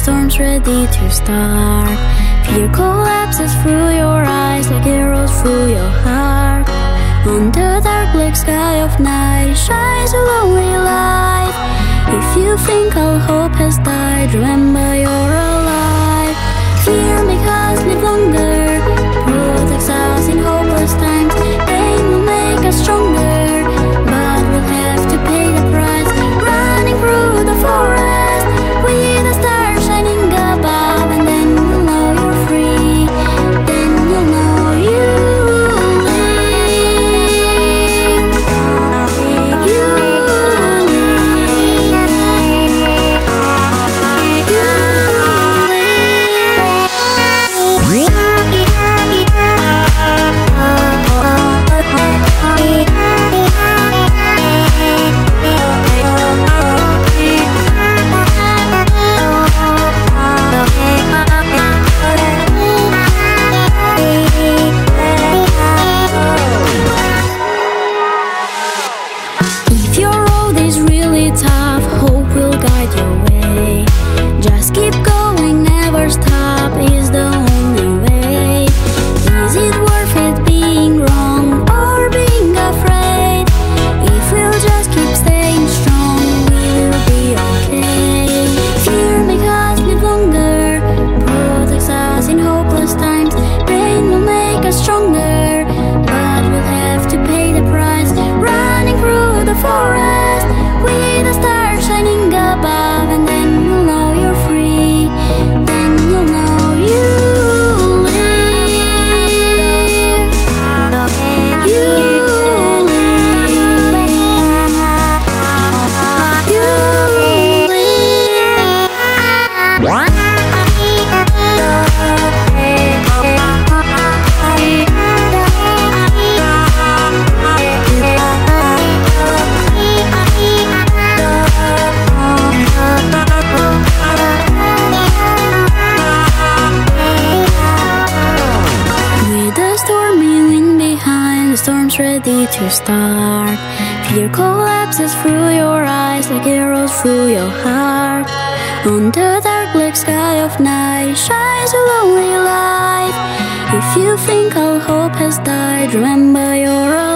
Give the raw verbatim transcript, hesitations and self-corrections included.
storm's ready to start. Fear collapses through your eyes like arrows through your heart. On the dark black sky of night shines a lonely light. If you think all hope has died, remember you're alive. Fear makes us live longer, protects us in hopeless times. Pain will make us stronger, but we'll have to pay the price. Running through the forest with the stars shining above, and then you'll know you're free. Then you'll know you live. You If your road is really tough, hope will guide your way. Just keep going, never stop is the only way. Is it worth it being wrong or being afraid? If we'll just keep staying strong, we will be okay. Fear makes us live longer, protects us in hopeless times. Pain will make us stronger, but we'll have to pay the price. Running through the forest with the stars shining above, and then you'll know you're free. Then you'll know you live. You live. You live. With the stormy wind behind, the storm's ready to start. Fear collapses through your eyes like arrows through your heart. On the dark black sky of night shines a lonely light. If you think all hope has died, remember you're alive.